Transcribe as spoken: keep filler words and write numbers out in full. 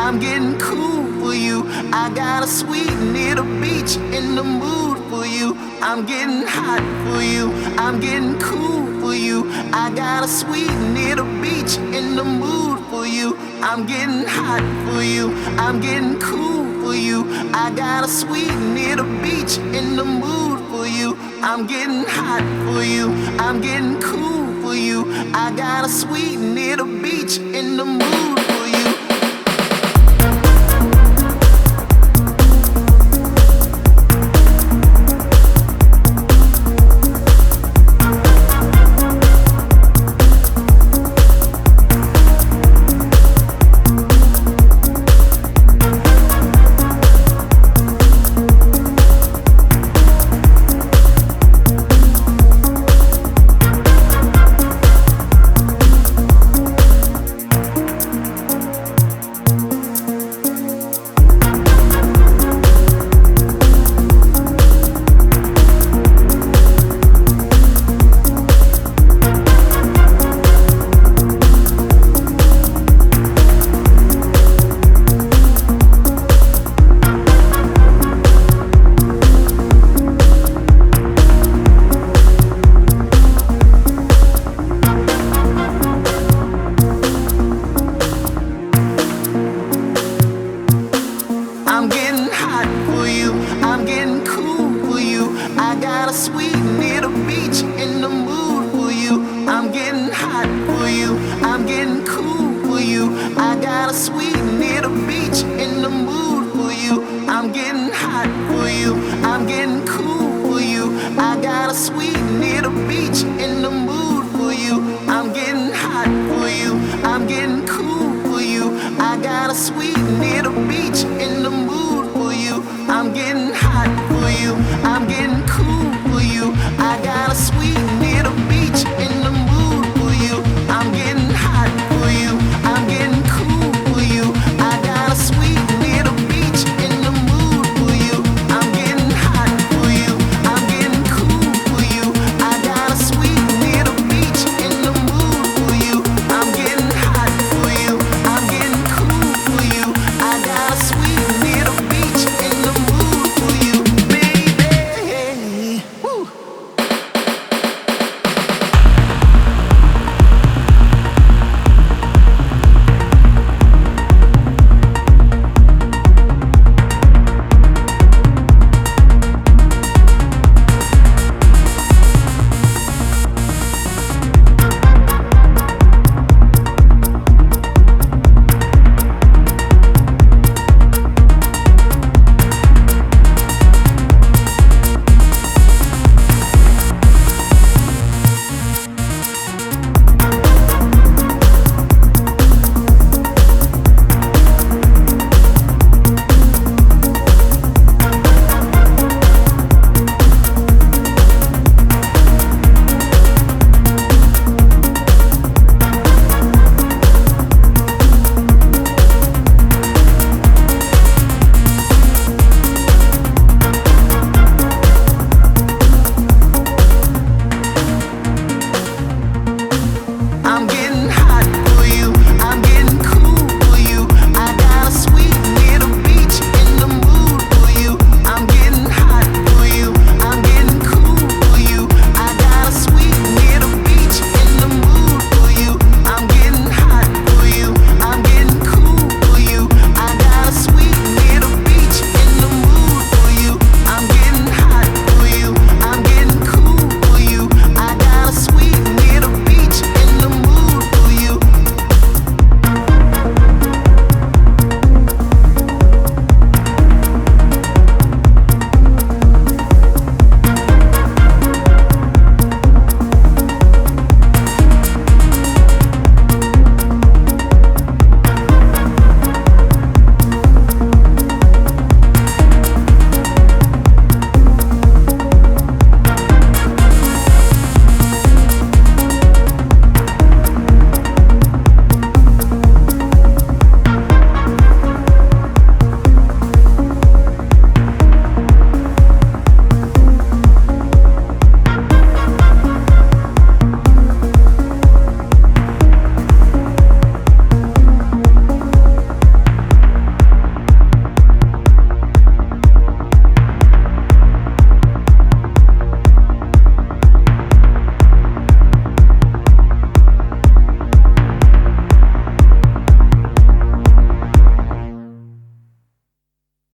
I'm getting cool for you. I got a suite near the beach in the mood for you. I'm getting hot for you. I'm getting cool for you. I got a suite near the beach in the mood for you. I'm getting hot for you. I'm getting cool for you. I got a suite near the beach in the mood for you. I'm getting hot for you. I'm getting cool for you. I got a suite near the beach in the mood for you. I'm getting hot for you. I'm getting cool for you. I got a suite near the beach in the mood for you. I'm getting hot for you. I'm getting cool for you. I got a suite near the beach in the mood for you. I'm getting hot for you. I'm getting cool.